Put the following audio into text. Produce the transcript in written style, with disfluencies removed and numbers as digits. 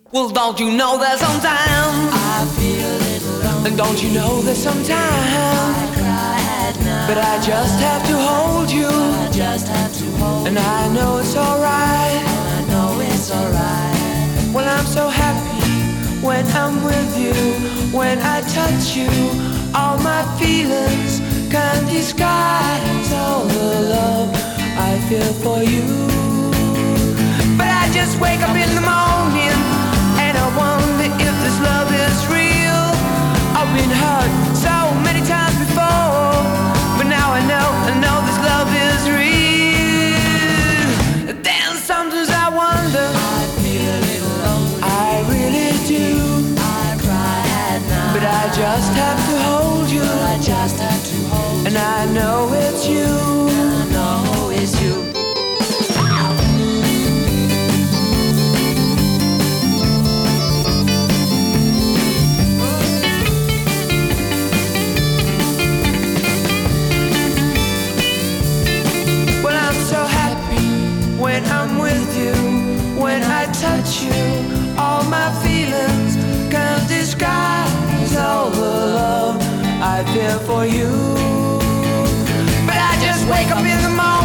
Well, don't you know that sometimes I feel a little lonely. and don't you know that sometimes I cry at night, but I just have to hold you, I just have to hold and you, I know it's alright. and I know it's alright. Well, I'm so happy when I'm with you, when I touch you. All my feelings can't disguise all the love I feel for you. But I just wake up in the morning and I wonder if this love is real. I've been hurt so many times before, but now I know this love is real. Then sometimes I wonder, I feel a little lonely. I really do, I cry at night, but I just have to hold you, I just have to hold you, and I know it's you. and I know it's you. Well, I'm so happy when I'm with you, when I touch you. All my feelings can't disguise all the love I feel for you. But I just wake up in the morning